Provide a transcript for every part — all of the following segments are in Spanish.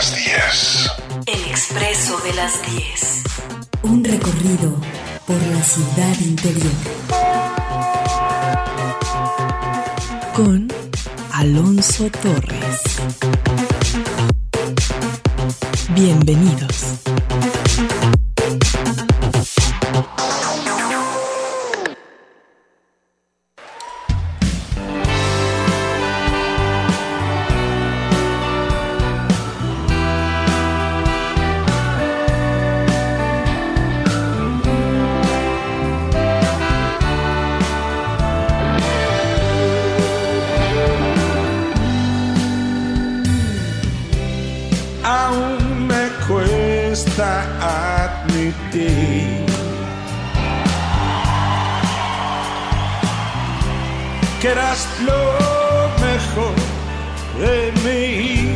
las 10. El Expreso de las 10. Un recorrido por la ciudad interior. Con Alonso Torres. Bienvenidos. Admitir que eras lo mejor de mí.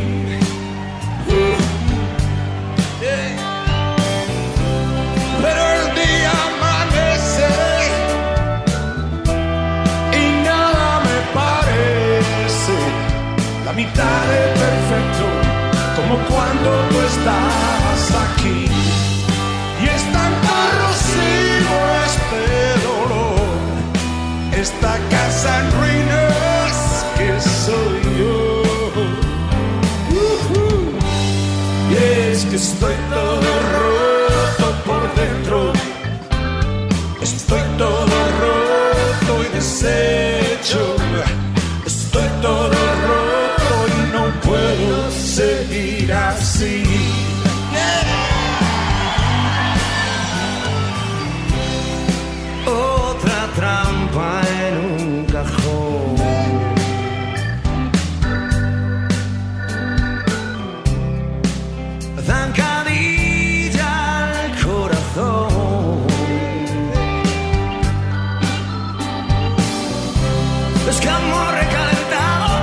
Pero el día amanece y nada me parece la mitad de perfecto, como cuando tú estabas aquí. Y es tan corrosivo este dolor, esta casa en ruinas que soy yo. Y es que estoy todo roto por dentro, estoy todo roto y deshecho, estoy todo roto y no puedo seguir así. Otra trampa en un cajón, zancadilla al corazón. Es que amor recalentado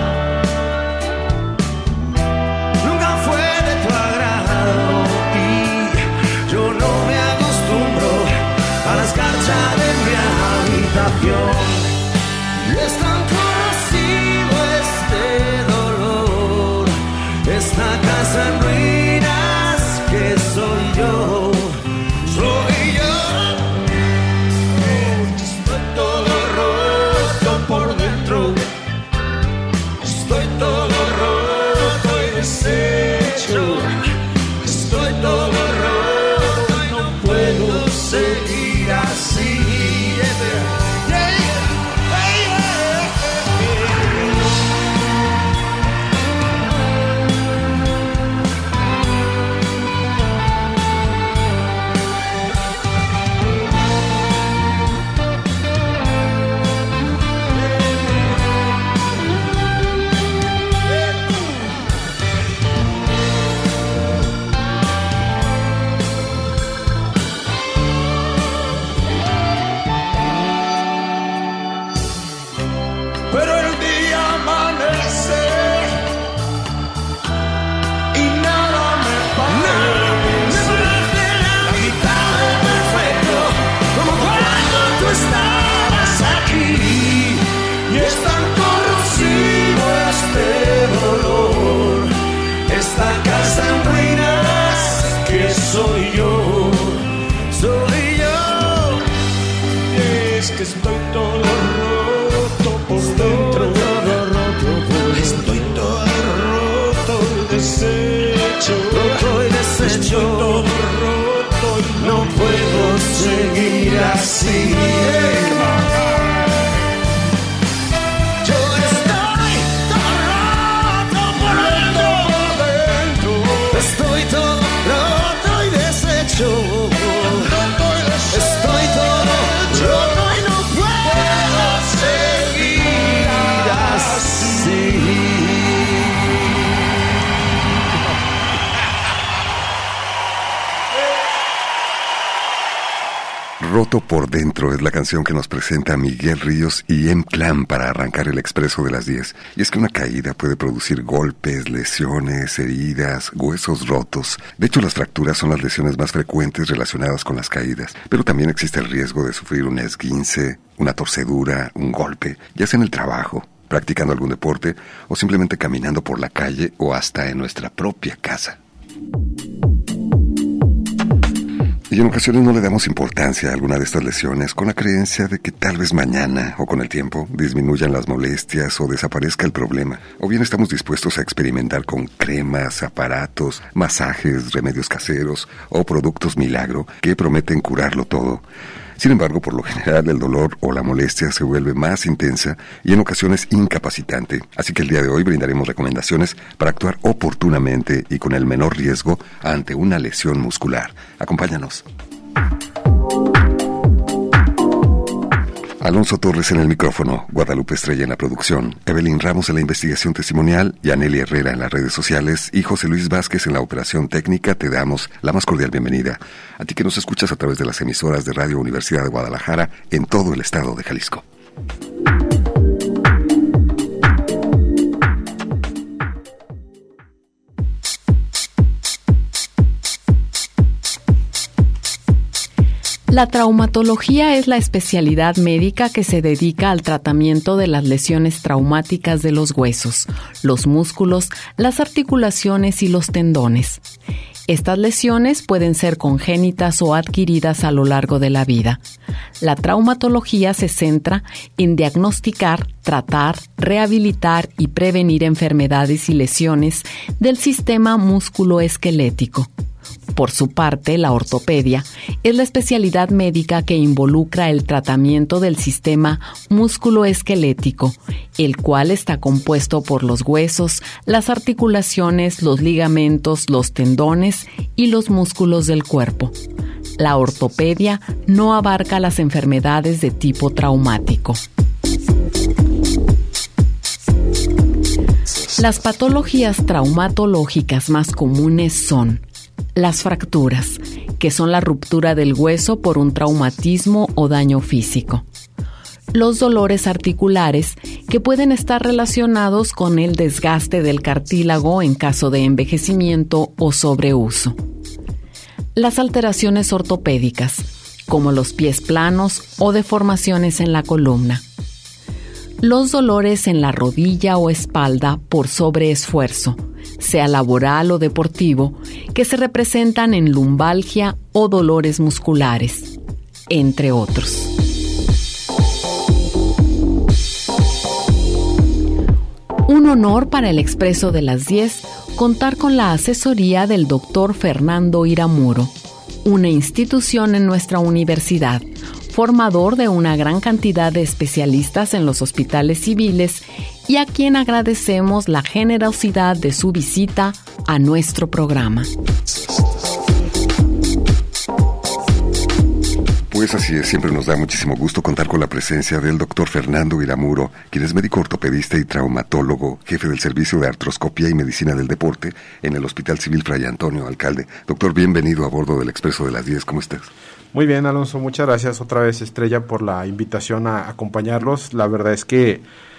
nunca fue de tu agrado y yo no me acostumbro a la escarcha de mi habitación. Y es tan corrosivo este dolor, esta casa en ruinas que soy yo, soy yo. Estoy todo roto por dentro, estoy todo roto y deshecho, estoy todo roto y no puedo seguir así. Soy yo, es que estoy todo roto por dentro, estoy todo roto y deshecho, estoy todo roto y no puedo seguir así. Estoy todo roto y no puedo seguir así. Roto por dentro es la canción que nos presenta Miguel Ríos y M-Clan para arrancar el Expreso de las 10. Y es que una caída puede producir golpes, lesiones, heridas, huesos rotos. De hecho, las fracturas son las lesiones más frecuentes relacionadas con las caídas. Pero también existe el riesgo de sufrir un esguince, una torcedura, un golpe, ya sea en el trabajo, practicando algún deporte o simplemente caminando por la calle o hasta en nuestra propia casa. Y en ocasiones no le damos importancia a alguna de estas lesiones con la creencia de que tal vez mañana o con el tiempo disminuyan las molestias o desaparezca el problema. O bien estamos dispuestos a experimentar con cremas, aparatos, masajes, remedios caseros o productos milagro que prometen curarlo todo. Sin embargo, por lo general, el dolor o la molestia se vuelve más intensa y en ocasiones incapacitante. Así que el día de hoy brindaremos recomendaciones para actuar oportunamente y con el menor riesgo ante una lesión muscular. Acompáñanos. Alonso Torres en el micrófono, Guadalupe Estrella en la producción, Evelyn Ramos en la investigación testimonial, Yaneli Herrera en las redes sociales y José Luis Vázquez en la operación técnica. Te damos la más cordial bienvenida a ti que nos escuchas a través de las emisoras de Radio Universidad de Guadalajara en todo el estado de Jalisco. La traumatología es la especialidad médica que se dedica al tratamiento de las lesiones traumáticas de los huesos, los músculos, las articulaciones y los tendones. Estas lesiones pueden ser congénitas o adquiridas a lo largo de la vida. La traumatología se centra en diagnosticar, tratar, rehabilitar y prevenir enfermedades y lesiones del sistema músculo-esquelético. Por su parte, la ortopedia es la especialidad médica que involucra el tratamiento del sistema músculo-esquelético, el cual está compuesto por los huesos, las articulaciones, los ligamentos, los tendones y los músculos del cuerpo. La ortopedia no abarca las enfermedades de tipo traumático. Las patologías traumatológicas más comunes son las fracturas, que son la ruptura del hueso por un traumatismo o daño físico. Los dolores articulares, que pueden estar relacionados con el desgaste del cartílago en caso de envejecimiento o sobreuso. Las alteraciones ortopédicas, como los pies planos o deformaciones en la columna. Los dolores en la rodilla o espalda por sobreesfuerzo, sea laboral o deportivo, que se representan en lumbalgia o dolores musculares, entre otros. Un honor para el Expreso de las 10 contar con la asesoría del Dr. Fernando Iramuro, una institución en nuestra universidad, formador de una gran cantidad de especialistas en los hospitales civiles y a quien agradecemos la generosidad de su visita a nuestro programa. Pues así es, siempre nos da muchísimo gusto contar con la presencia del doctor Fernando Iramuro, quien es médico ortopedista y traumatólogo, jefe del Servicio de Artroscopía y Medicina del Deporte en el Hospital Civil Fray Antonio Alcalde. Doctor, bienvenido a bordo del Expreso de las 10, ¿cómo estás? Muy bien, Alonso, muchas gracias otra vez, Estrella, por la invitación a acompañarlos. La verdad es que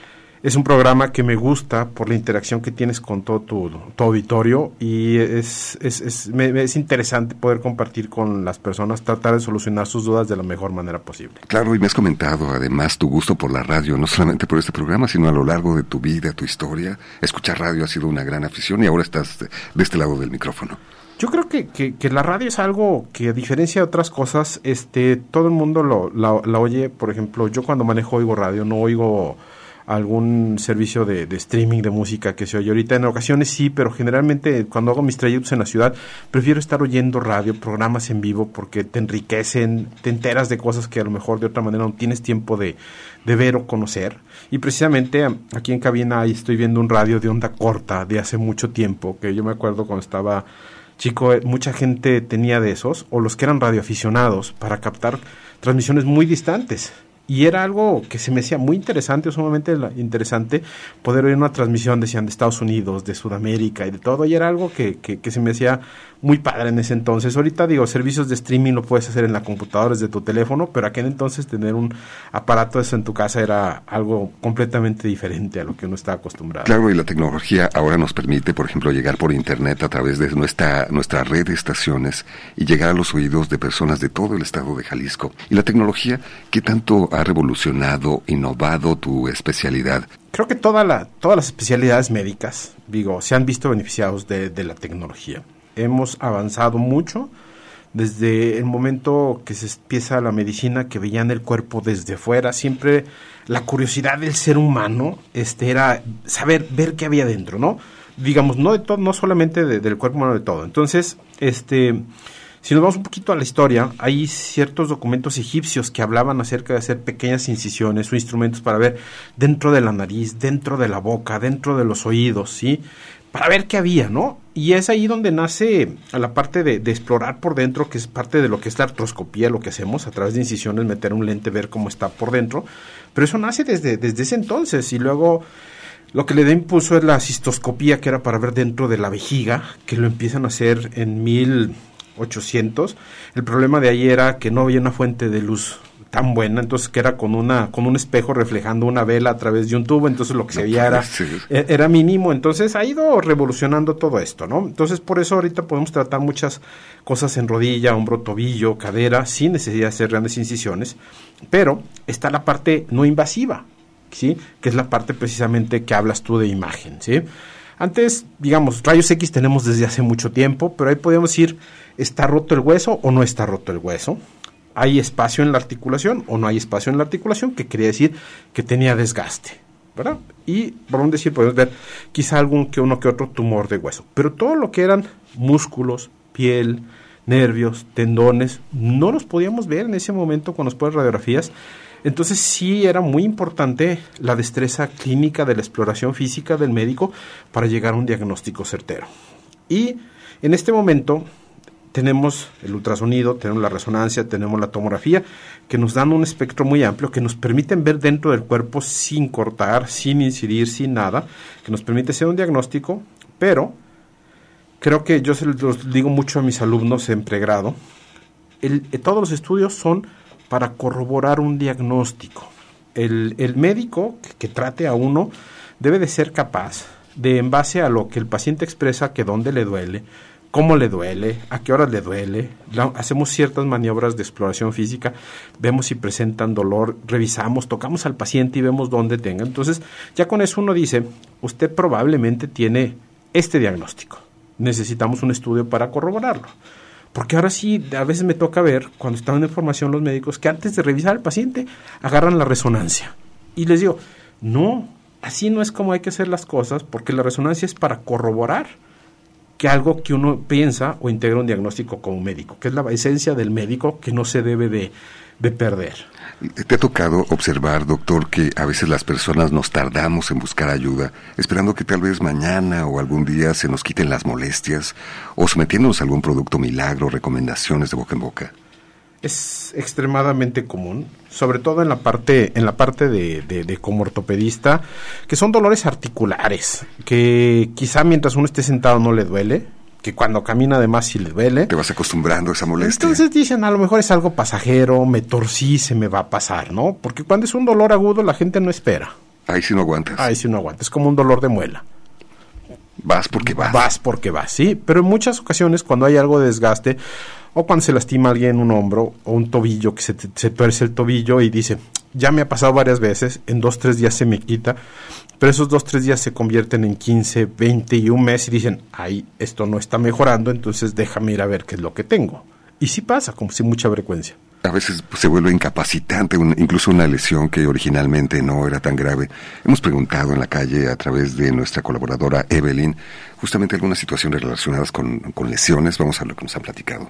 es un programa que me gusta por la interacción que tienes con todo tu auditorio y es interesante poder compartir con las personas, tratar de solucionar sus dudas de la mejor manera posible. Claro, y me has comentado además tu gusto por la radio, no solamente por este programa, sino a lo largo de tu vida, tu historia. Escuchar radio ha sido una gran afición y ahora estás de este lado del micrófono. Yo creo que la radio es algo que, a diferencia de otras cosas, todo el mundo la oye. Por ejemplo, yo cuando manejo oigo radio, no oigo algún servicio de streaming de música que se oye ahorita. En ocasiones sí, pero generalmente cuando hago mis trayectos en la ciudad prefiero estar oyendo radio, programas en vivo, porque te enriquecen, te enteras de cosas que a lo mejor de otra manera no tienes tiempo de ver o conocer. Y precisamente aquí en cabina estoy viendo un radio de onda corta de hace mucho tiempo, que yo me acuerdo cuando estaba chico, mucha gente tenía de esos, o los que eran radioaficionados, para captar transmisiones muy distantes. Y era algo que se me hacía muy interesante, sumamente interesante, poder oír una transmisión, decían, de Estados Unidos, de Sudamérica y de todo, y era algo que se me hacía muy padre en ese entonces. Ahorita, servicios de streaming lo puedes hacer en la computadora, desde tu teléfono, pero aquel entonces tener un aparato eso en tu casa era algo completamente diferente a lo que uno estaba acostumbrado. Claro, y la tecnología ahora nos permite, por ejemplo, llegar por internet a través de nuestra red de estaciones y llegar a los oídos de personas de todo el estado de Jalisco. Y la tecnología, ¿qué tanto ha revolucionado, innovado tu especialidad? Creo que todas las especialidades médicas, se han visto beneficiados de la tecnología. Hemos avanzado mucho, Desde el momento que se empieza la medicina, que veían el cuerpo desde fuera, siempre la curiosidad del ser humano era saber, ver qué había dentro, ¿no? Digamos, no de todo, no solamente del cuerpo humano, de todo. Entonces, si nos vamos un poquito a la historia, hay ciertos documentos egipcios que hablaban acerca de hacer pequeñas incisiones o instrumentos para ver dentro de la nariz, dentro de la boca, dentro de los oídos, ¿sí? Para ver qué había, ¿no? Y es ahí donde nace la parte de explorar por dentro, que es parte de lo que es la artroscopía, lo que hacemos a través de incisiones, meter un lente, ver cómo está por dentro. Pero eso nace desde ese entonces, y luego lo que le da impulso es la cistoscopía, que era para ver dentro de la vejiga, que lo empiezan a hacer en 1800. El problema de ahí era que no había una fuente de luz tan buena, entonces que era con un espejo reflejando una vela a través de un tubo, entonces lo que se veía era mínimo. Entonces ha ido revolucionando todo esto, ¿no? Entonces por eso ahorita podemos tratar muchas cosas en rodilla, hombro, tobillo, cadera, sin necesidad de hacer grandes incisiones, pero está la parte no invasiva, ¿sí? Que es la parte precisamente que hablas tú de imagen, ¿sí? Antes, digamos, rayos X tenemos desde hace mucho tiempo, pero ahí podemos decir, ¿está roto el hueso o no está roto el hueso? ¿Hay espacio en la articulación o no hay espacio en la articulación? Que quería decir que tenía desgaste, ¿verdad? Y por un decir, podemos ver quizá uno que otro tumor de hueso. Pero todo lo que eran músculos, piel, nervios, tendones, no los podíamos ver en ese momento con las radiografías. Entonces sí era muy importante la destreza clínica de la exploración física del médico para llegar a un diagnóstico certero. Y en este momento tenemos el ultrasonido, tenemos la resonancia, tenemos la tomografía, que nos dan un espectro muy amplio, que nos permiten ver dentro del cuerpo sin cortar, sin incidir, sin nada, que nos permite hacer un diagnóstico, pero creo que yo se los digo mucho a mis alumnos en pregrado, todos los estudios son para corroborar un diagnóstico. El médico que trate a uno debe de ser capaz de, en base a lo que el paciente expresa, que dónde le duele, cómo le duele, a qué horas le duele, hacemos ciertas maniobras de exploración física, vemos si presentan dolor, revisamos, tocamos al paciente y vemos dónde tenga. Entonces, ya con eso uno dice, usted probablemente tiene este diagnóstico. Necesitamos un estudio para corroborarlo. Porque ahora sí, a veces me toca ver, cuando están en formación los médicos, que antes de revisar al paciente, agarran la resonancia. Y les digo, no, así no es como hay que hacer las cosas, porque la resonancia es para corroborar que algo que uno piensa o integra un diagnóstico como médico, que es la esencia del médico que no se debe de perder. ¿Te ha tocado observar, doctor, que a veces las personas nos tardamos en buscar ayuda, esperando que tal vez mañana o algún día se nos quiten las molestias, o sometiéndonos a algún producto milagro, recomendaciones de boca en boca? Es extremadamente común, sobre todo en la parte de como ortopedista, que son dolores articulares, que quizá mientras uno esté sentado no le duele, que cuando camina además sí le duele. Te vas acostumbrando a esa molestia. Entonces dicen, a lo mejor es algo pasajero, me torcí, se me va a pasar, ¿no? Porque cuando es un dolor agudo la gente no espera. Ahí sí no aguantas. Ahí sí no aguantas, es como un dolor de muela. Vas porque vas. Vas porque vas, sí. Pero en muchas ocasiones cuando hay algo de desgaste, o cuando se lastima a alguien un hombro o un tobillo, que se tuerce el tobillo y dice, ya me ha pasado varias veces, en 2-3 días se me quita, pero esos 2-3 días se convierten en 15, 20 y un mes y dicen, ay, esto no está mejorando, entonces déjame ir a ver qué es lo que tengo. Y sí pasa, con mucha frecuencia. A veces se vuelve incapacitante, incluso una lesión que originalmente no era tan grave. Hemos preguntado en la calle a través de nuestra colaboradora Evelyn justamente algunas situaciones relacionadas con lesiones. Vamos a ver lo que nos han platicado.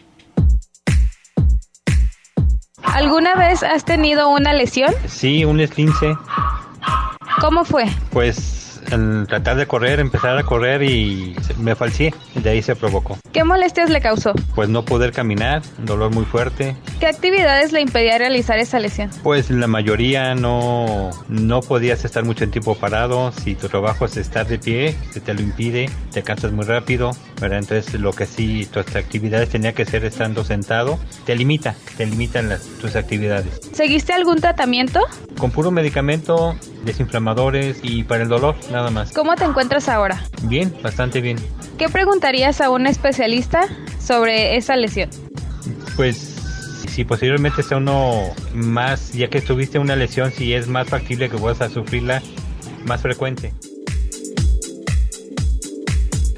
¿Alguna vez has tenido una lesión? Sí, un esguince. ¿Cómo fue? Pues al tratar de correr, empezar a correr y me falseé, de ahí se provocó. ¿Qué molestias le causó? Pues no poder caminar, dolor muy fuerte. ¿Qué actividades le impedía realizar esa lesión? Pues la mayoría no podías estar mucho tiempo parado. Si tu trabajo es estar de pie, se te lo impide, te cansas muy rápido, ¿verdad? Entonces lo que sí, tus actividades tenía que ser estando sentado, te limitan tus actividades. ¿Seguiste algún tratamiento? Con puro medicamento, desinflamadores y para el dolor, nada más. ¿Cómo te encuentras ahora? Bien, bastante bien. ¿Qué preguntarías a un especialista sobre esa lesión? Pues si posiblemente sea uno más, ya que tuviste una lesión, si es más factible que vuelvas a sufrirla más frecuente.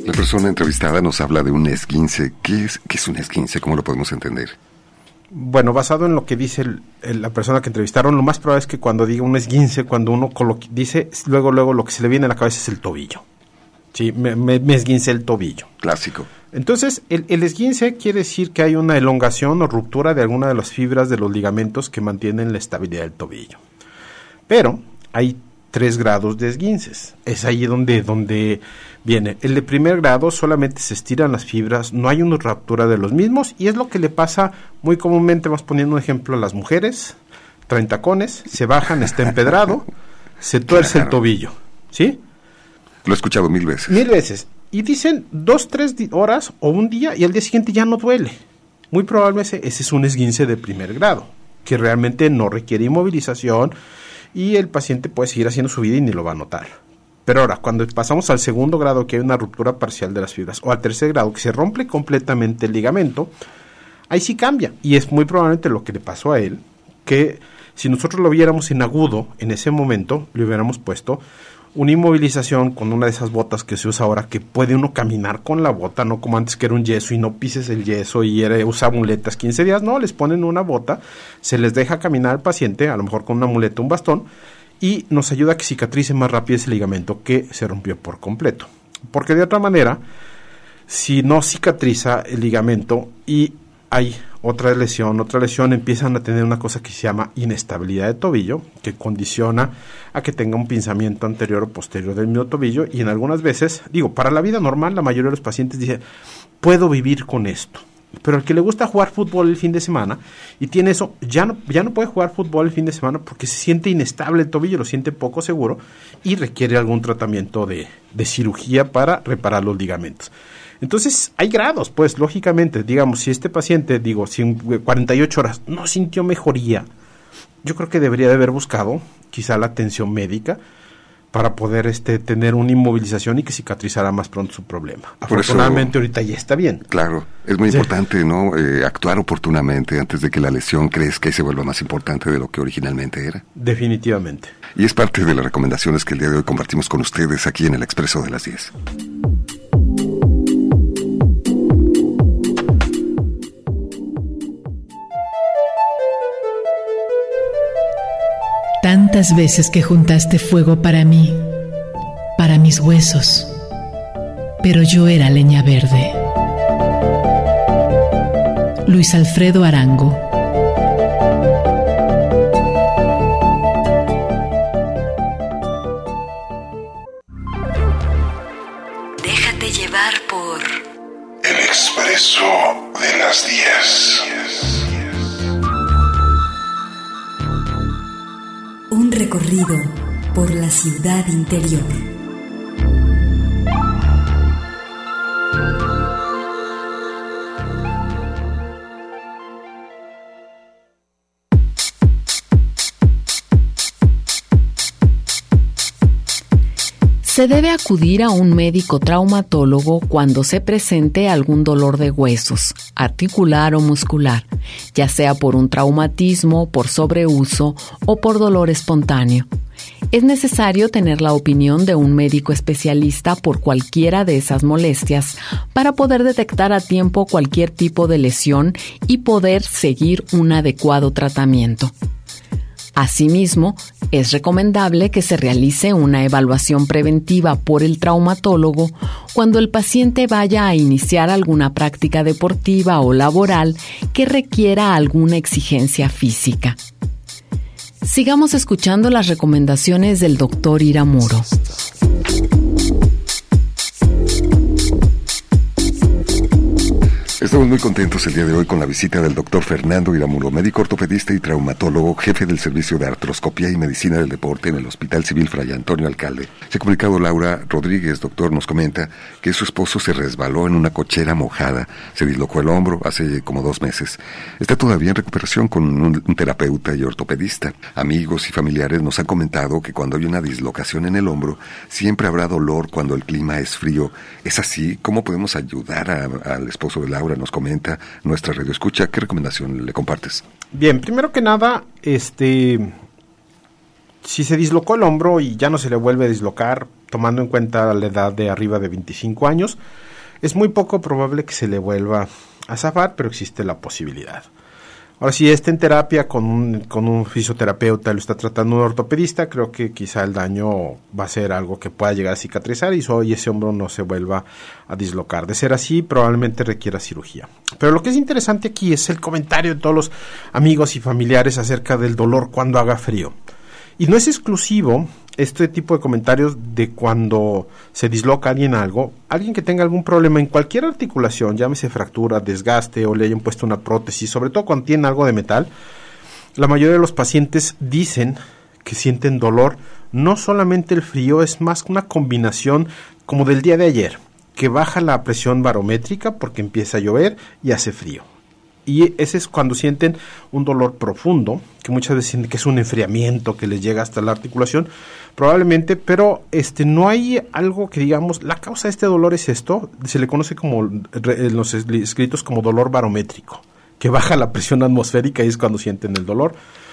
La persona entrevistada nos habla de un esguince. ¿Qué es un esguince? ¿Cómo lo podemos entender? Bueno, basado en lo que dice la persona que entrevistaron, lo más probable es que cuando diga un esguince, cuando uno dice, luego lo que se le viene a la cabeza es el tobillo. Sí, me esguince el tobillo. Clásico. Entonces, el esguince quiere decir que hay una elongación o ruptura de alguna de las fibras de los ligamentos que mantienen la estabilidad del tobillo. Pero hay 3 grados de esguinces. Es ahí donde viene. El de primer grado solamente se estiran las fibras, no hay una ruptura de los mismos, y es lo que le pasa muy comúnmente. Vamos poniendo un ejemplo a las mujeres, traen tacones, se bajan, está empedrado, se tuerce el tobillo, ¿sí? Lo he escuchado 1000 veces. 1000 veces. Y dicen 2-3 horas o un día y al día siguiente ya no duele. Muy probablemente ese es un esguince de primer grado, que realmente no requiere inmovilización y el paciente puede seguir haciendo su vida y ni lo va a notar. Pero ahora, cuando pasamos al segundo grado, que hay una ruptura parcial de las fibras, o al tercer grado, que se rompe completamente el ligamento, ahí sí cambia. Y es muy probablemente lo que le pasó a él, que si nosotros lo viéramos en agudo, en ese momento, le hubiéramos puesto una inmovilización con una de esas botas que se usa ahora, que puede uno caminar con la bota, no como antes que era un yeso y no pises el yeso y usaba muletas 15 días, no, les ponen una bota, se les deja caminar al paciente, a lo mejor con una muleta, un bastón, y nos ayuda a que cicatrice más rápido ese ligamento que se rompió por completo. Porque de otra manera, si no cicatriza el ligamento y hay otra lesión, empiezan a tener una cosa que se llama inestabilidad de tobillo, que condiciona a que tenga un pinzamiento anterior o posterior del mismo tobillo, y en algunas veces, para la vida normal, la mayoría de los pacientes dicen, puedo vivir con esto. Pero al que le gusta jugar fútbol el fin de semana y tiene eso, ya no puede jugar fútbol el fin de semana porque se siente inestable el tobillo, lo siente poco seguro y requiere algún tratamiento de cirugía para reparar los ligamentos. Entonces, hay grados, pues, lógicamente, si este paciente, si en 48 horas no sintió mejoría, yo creo que debería de haber buscado quizá la atención médica para poder tener una inmovilización y que cicatrizara más pronto su problema. Afortunadamente, ahorita ya está bien. Claro, es muy importante, ¿no? Actuar oportunamente antes de que la lesión crezca y se vuelva más importante de lo que originalmente era. Definitivamente. Y es parte de las recomendaciones que el día de hoy compartimos con ustedes aquí en el Expreso de las 10. Tantas veces que juntaste fuego para mí, para mis huesos, pero yo era leña verde. Luis Alfredo Arango. Déjate llevar por El Expreso de las 10. Un recorrido por la ciudad interior. Se debe acudir a un médico traumatólogo cuando se presente algún dolor de huesos, articular o muscular, ya sea por un traumatismo, por sobreuso o por dolor espontáneo. Es necesario tener la opinión de un médico especialista por cualquiera de esas molestias para poder detectar a tiempo cualquier tipo de lesión y poder seguir un adecuado tratamiento. Asimismo, es recomendable que se realice una evaluación preventiva por el traumatólogo cuando el paciente vaya a iniciar alguna práctica deportiva o laboral que requiera alguna exigencia física. Sigamos escuchando las recomendaciones del Dr. Iramuro. Estamos muy contentos el día de hoy con la visita del doctor Fernando Iramuro, médico ortopedista y traumatólogo, jefe del Servicio de Artroscopía y Medicina del Deporte en el Hospital Civil Fray Antonio Alcalde. Se ha comunicado Laura Rodríguez, doctor, nos comenta que su esposo se resbaló en una cochera mojada, se dislocó el hombro hace como 2 meses. Está todavía en recuperación con un terapeuta y ortopedista. Amigos y familiares nos han comentado que cuando hay una dislocación en el hombro, siempre habrá dolor cuando el clima es frío. ¿Es así? ¿Cómo podemos ayudar al esposo de Laura? Nos comenta nuestra radioescucha. ¿Qué recomendación le compartes? Bien, primero que nada, si se dislocó el hombro y ya no se le vuelve a dislocar, tomando en cuenta la edad de arriba de 25 años, es muy poco probable que se le vuelva a zafar, pero existe la posibilidad. Ahora, si está en terapia con un fisioterapeuta, lo está tratando un ortopedista, creo que quizá el daño va a ser algo que pueda llegar a cicatrizar y ese hombro no se vuelva a dislocar. De ser así, probablemente requiera cirugía. Pero lo que es interesante aquí es el comentario de todos los amigos y familiares acerca del dolor cuando haga frío. Y no es exclusivo este tipo de comentarios de cuando se disloca alguien que tenga algún problema en cualquier articulación, llámese fractura, desgaste o le hayan puesto una prótesis, sobre todo cuando tienen algo de metal. La mayoría de los pacientes dicen que sienten dolor, no solamente el frío, es más una combinación como del día de ayer, que baja la presión barométrica porque empieza a llover y hace frío. Y ese es cuando sienten un dolor profundo, que muchas veces sienten que es un enfriamiento que les llega hasta la articulación, probablemente, pero no hay algo que digamos, la causa de este dolor es esto, se le conoce como en los escritos como dolor barométrico, que baja la presión atmosférica y es cuando sienten el dolor.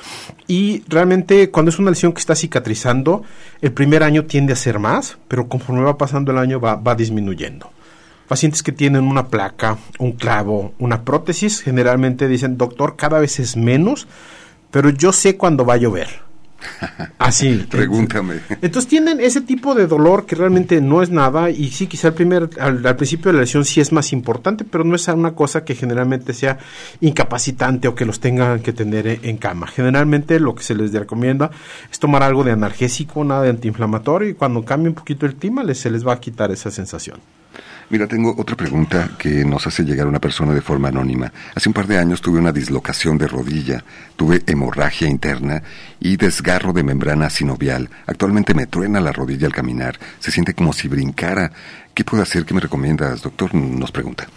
Y realmente cuando es una lesión que está cicatrizando, el primer año tiende a ser más, pero conforme va pasando el año va disminuyendo. Pacientes que tienen una placa, un clavo, una prótesis, generalmente dicen, doctor, cada vez es menos, pero yo sé cuándo va a llover. Así. Pregúntame. Entonces tienen ese tipo de dolor que realmente no es nada, y sí, quizá al principio de la lesión sí es más importante, pero no es una cosa que generalmente sea incapacitante o que los tengan que tener en cama. Generalmente lo que se les recomienda es tomar algo de analgésico, nada de antiinflamatorio, y cuando cambie un poquito el clima se les va a quitar esa sensación. Mira, tengo otra pregunta que nos hace llegar una persona de forma anónima. Hace un par de años tuve una dislocación de rodilla, tuve hemorragia interna y desgarro de membrana sinovial. Actualmente me truena la rodilla al caminar, se siente como si brincara. ¿Qué puedo hacer? ¿Qué me recomiendas, doctor? Nos pregunta.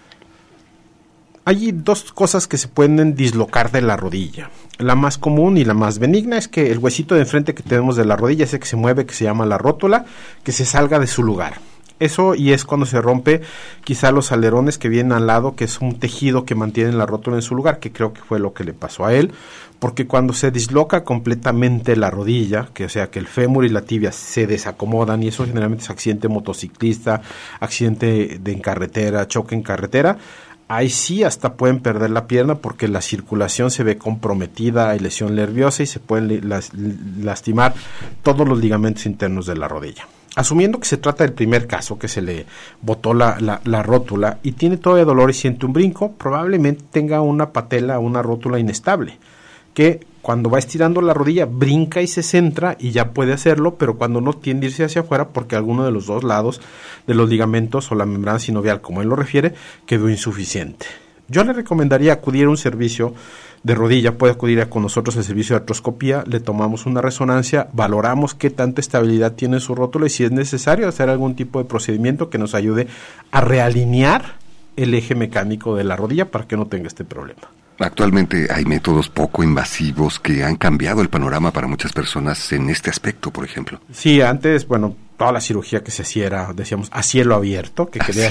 Hay dos cosas que se pueden dislocar de la rodilla. La más común y la más benigna es que el huesito de enfrente que tenemos de la rodilla, ese que se mueve, que se llama la rótula, que se salga de su lugar. Eso, y es cuando se rompe quizá los alerones que vienen al lado, que es un tejido que mantiene la rótula en su lugar, que creo que fue lo que le pasó a él, porque cuando se disloca completamente la rodilla, que o sea que el fémur y la tibia se desacomodan, y eso generalmente es accidente motociclista, accidente en carretera, choque en carretera, ahí sí hasta pueden perder la pierna porque la circulación se ve comprometida, hay lesión nerviosa y se pueden lastimar todos los ligamentos internos de la rodilla. Asumiendo que se trata del primer caso, que se le botó la rótula y tiene todavía dolor y siente un brinco, probablemente tenga una patela, una rótula inestable, que cuando va estirando la rodilla brinca y se centra y ya puede hacerlo, pero cuando no tiende a irse hacia afuera porque alguno de los dos lados de los ligamentos o la membrana sinovial, como él lo refiere, quedó insuficiente. Yo le recomendaría acudir a un servicio de rodilla, puede acudir con nosotros al servicio de artroscopía, le tomamos una resonancia, valoramos qué tanta estabilidad tiene su rótula y si es necesario hacer algún tipo de procedimiento que nos ayude a realinear el eje mecánico de la rodilla para que no tenga este problema. Actualmente hay métodos poco invasivos que han cambiado el panorama para muchas personas en este aspecto, por ejemplo. Sí, antes, toda la cirugía que se hacía era, decíamos, a cielo abierto, que quería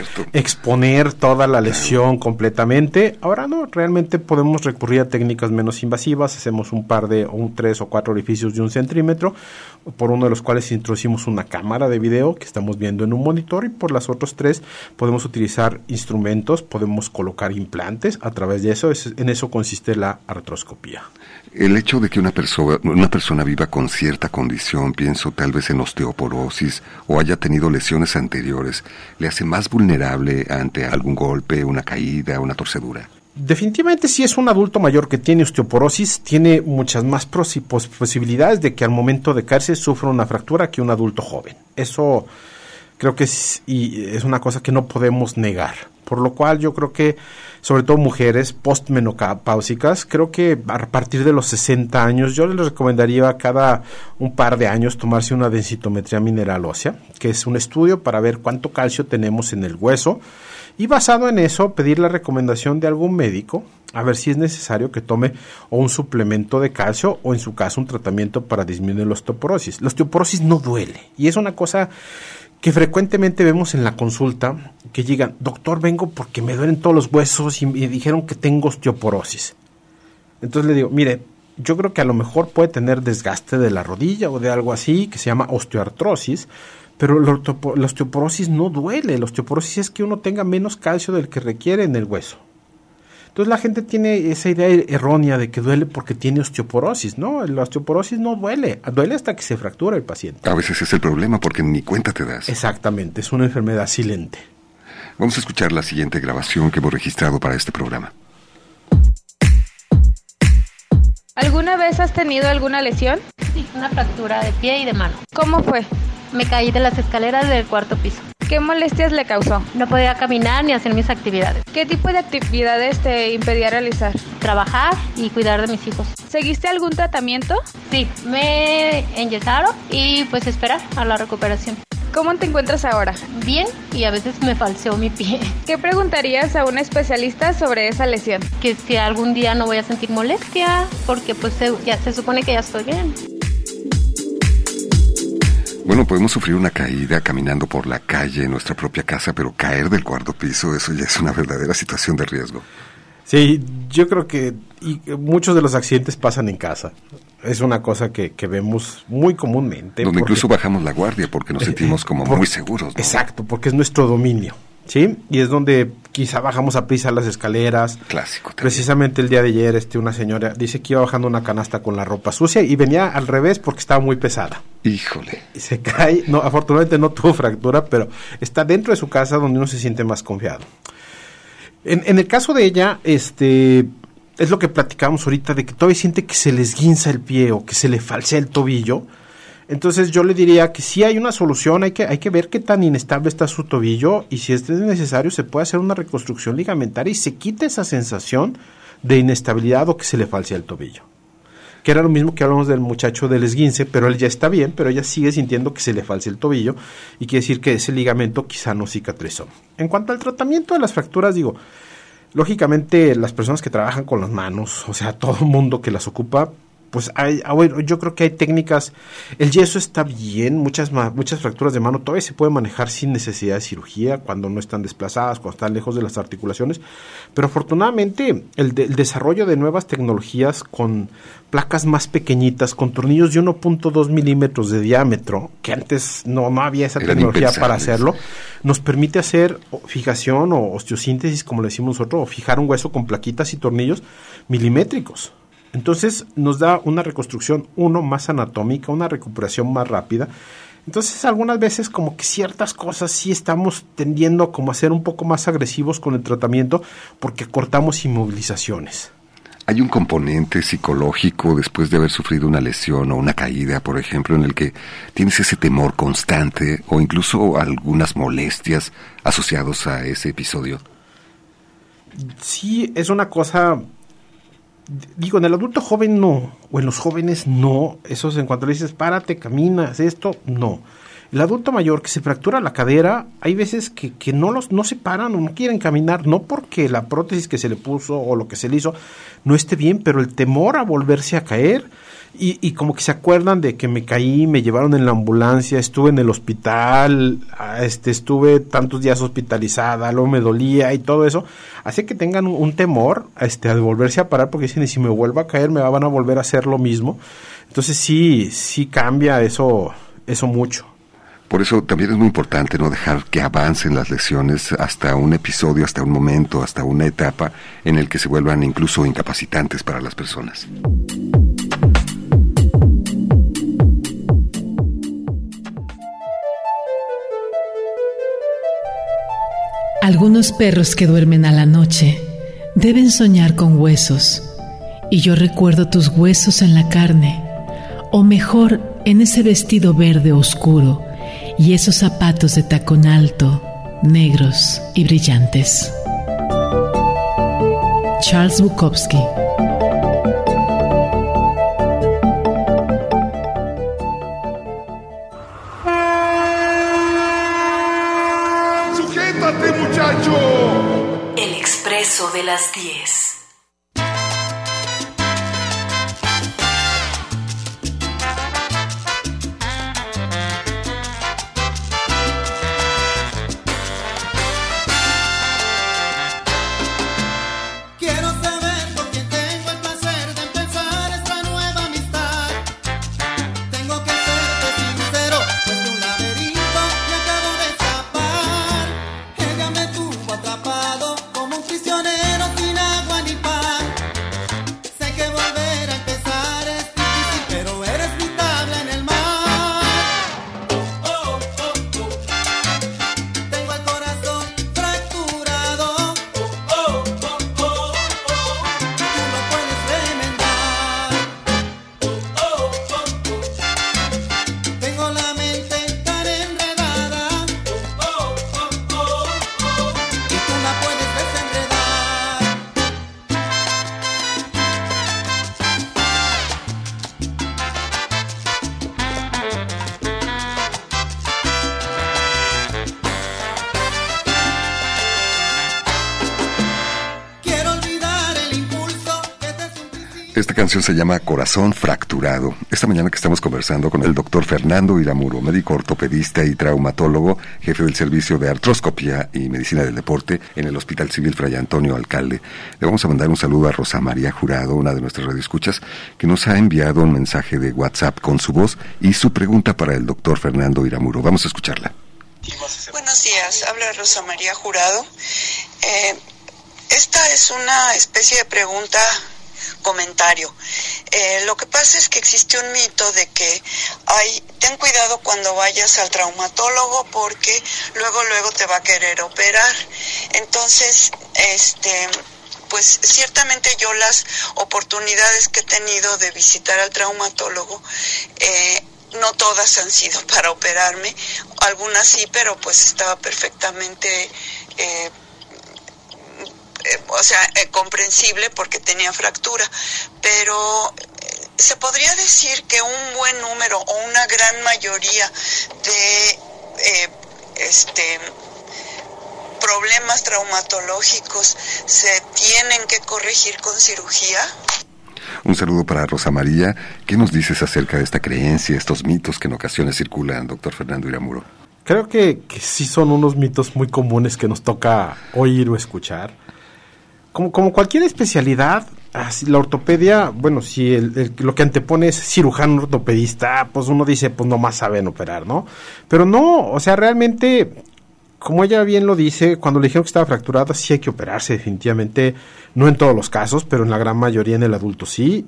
exponer toda la lesión completamente. Ahora no, realmente podemos recurrir a técnicas menos invasivas, hacemos un par de 3 o 4 orificios de 1 centímetro, por uno de los cuales introducimos una cámara de video que estamos viendo en un monitor, y por las otras 3 podemos utilizar instrumentos, podemos colocar implantes, a través de eso, en eso consiste la artroscopía. El hecho de que una persona viva con cierta condición, pienso tal vez en osteoporosis o haya tenido lesiones anteriores, ¿le hace más vulnerable ante algún golpe, una caída, una torcedura? Definitivamente, si es un adulto mayor que tiene osteoporosis, tiene muchas más posibilidades de que al momento de caerse sufra una fractura que un adulto joven. Eso creo que es una cosa que no podemos negar. Por lo cual yo creo que, sobre todo mujeres postmenopáusicas, creo que a partir de los 60 años yo les recomendaría cada un par de años tomarse una densitometría mineral ósea, que es un estudio para ver cuánto calcio tenemos en el hueso, y basado en eso pedir la recomendación de algún médico a ver si es necesario que tome o un suplemento de calcio o en su caso un tratamiento para disminuir la osteoporosis. La osteoporosis no duele y es una cosa que frecuentemente vemos en la consulta, que llegan, doctor, vengo porque me duelen todos los huesos y me dijeron que tengo osteoporosis. Entonces le digo, mire, yo creo que a lo mejor puede tener desgaste de la rodilla o de algo así, que se llama osteoartrosis, pero la osteoporosis no duele. La osteoporosis es que uno tenga menos calcio del que requiere en el hueso. Entonces la gente tiene esa idea errónea de que duele porque tiene osteoporosis. No, la osteoporosis no duele, duele hasta que se fractura el paciente. A veces es el problema porque ni cuenta te das. Exactamente, es una enfermedad silente. Vamos a escuchar la siguiente grabación que hemos registrado para este programa. ¿Alguna vez has tenido alguna lesión? Sí, una fractura de pie y de mano. ¿Cómo fue? Me caí de las escaleras del 4º piso. ¿Qué molestias le causó? No podía caminar ni hacer mis actividades. ¿Qué tipo de actividades te impedía realizar? Trabajar y cuidar de mis hijos. ¿Seguiste algún tratamiento? Sí, me enyesaron y pues esperar a la recuperación. ¿Cómo te encuentras ahora? Bien, y a veces me falseó mi pie. ¿Qué preguntarías a un especialista sobre esa lesión? Que si algún día no voy a sentir molestia, porque pues ya se supone que ya estoy bien. Bueno, podemos sufrir una caída caminando por la calle en nuestra propia casa, pero caer del 4º piso, eso ya es una verdadera situación de riesgo. Sí, yo creo que muchos de los accidentes pasan en casa. Es una cosa que vemos muy comúnmente. Donde incluso bajamos la guardia porque nos sentimos como muy seguros, ¿no? Exacto, porque es nuestro dominio, ¿sí? Y es donde quizá bajamos a prisa las escaleras. Clásico. También. Precisamente el día de ayer una señora dice que iba bajando una canasta con la ropa sucia y venía al revés porque estaba muy pesada. Híjole. Y se cae, no, afortunadamente no tuvo fractura, pero está dentro de su casa donde uno se siente más confiado. En el caso de ella, es lo que platicábamos ahorita, de que todavía siente que se le esguinza el pie o que se le falsea el tobillo. Entonces yo le diría que sí hay una solución, hay que ver qué tan inestable está su tobillo y si es necesario se puede hacer una reconstrucción ligamentaria y se quita esa sensación de inestabilidad o que se le falsea el tobillo. Que era lo mismo que hablamos del muchacho del esguince, pero él ya está bien, pero ella sigue sintiendo que se le falsea el tobillo y quiere decir que ese ligamento quizá no cicatrizó. En cuanto al tratamiento de las fracturas, lógicamente las personas que trabajan con las manos, o sea, todo el mundo que las ocupa, pues yo creo que hay técnicas. El yeso está bien, muchas fracturas de mano todavía se puede manejar sin necesidad de cirugía cuando no están desplazadas, cuando están lejos de las articulaciones, pero afortunadamente el desarrollo de nuevas tecnologías con placas más pequeñitas, con tornillos de 1.2 milímetros de diámetro, que antes no había esa tecnología para hacerlo, nos permite hacer fijación o osteosíntesis, como le decimos nosotros, o fijar un hueso con plaquitas y tornillos milimétricos. Entonces nos da una reconstrucción, más anatómica, una recuperación más rápida. Entonces algunas veces como que ciertas cosas sí estamos tendiendo como a ser un poco más agresivos con el tratamiento porque cortamos inmovilizaciones. ¿Hay un componente psicológico después de haber sufrido una lesión o una caída, por ejemplo, en el que tienes ese temor constante o incluso algunas molestias asociados a ese episodio? Sí, es una cosa... en el adulto joven no, o en los jóvenes no, eso es en cuanto le dices, párate, camina, haz esto, no. El adulto mayor que se fractura la cadera, hay veces que no se paran o no quieren caminar, no porque la prótesis que se le puso o lo que se le hizo no esté bien, pero el temor a volverse a caer y como que se acuerdan de que me caí, me llevaron en la ambulancia, estuve en el hospital, estuve tantos días hospitalizada, luego me dolía y todo eso, hace que tengan un temor a volverse a parar porque dicen, y si me vuelvo a caer me van a volver a hacer lo mismo. Entonces sí cambia eso mucho. Por eso también es muy importante no dejar que avancen las lesiones hasta un episodio, hasta un momento, hasta una etapa en el que se vuelvan incluso incapacitantes para las personas. Algunos perros que duermen a la noche deben soñar con huesos, y yo recuerdo tus huesos en la carne, o mejor, en ese vestido verde oscuro y esos zapatos de tacón alto, negros y brillantes. Charles Bukowski. ¡Sujétate, muchacho! El Expreso de las 10. Quiero saber por qué tengo el placer de empezar esta nueva Esta canción se llama Corazón Fracturado. Esta mañana que estamos conversando con el doctor Fernando Iramuro, médico ortopedista y traumatólogo, jefe del servicio de artroscopía y medicina del deporte en el Hospital Civil Fray Antonio Alcalde. Le vamos a mandar un saludo a Rosa María Jurado, una de nuestras radioescuchas, que nos ha enviado un mensaje de WhatsApp con su voz y su pregunta para el doctor Fernando Iramuro. Vamos a escucharla. Buenos días, habla Rosa María Jurado. Esta es una especie de pregunta comentario. Lo que pasa es que existe un mito de que ten cuidado cuando vayas al traumatólogo porque luego te va a querer operar. Entonces, pues ciertamente yo las oportunidades que he tenido de visitar al traumatólogo, no todas han sido para operarme, algunas sí, pero pues estaba perfectamente comprensible porque tenía fractura, pero se podría decir que un buen número o una gran mayoría de problemas traumatológicos se tienen que corregir con cirugía. Un saludo para Rosa María. ¿Qué nos dices acerca de esta creencia, estos mitos que en ocasiones circulan, doctor Fernando Iramuro? Creo que sí son unos mitos muy comunes que nos toca oír o escuchar. Como cualquier especialidad, la ortopedia, bueno, si lo que antepone es cirujano ortopedista, pues uno dice, pues nomás saben operar, ¿no? Pero no, o sea, realmente, como ella bien lo dice, cuando le dijeron que estaba fracturada, sí hay que operarse, definitivamente, no en todos los casos, pero en la gran mayoría en el adulto sí,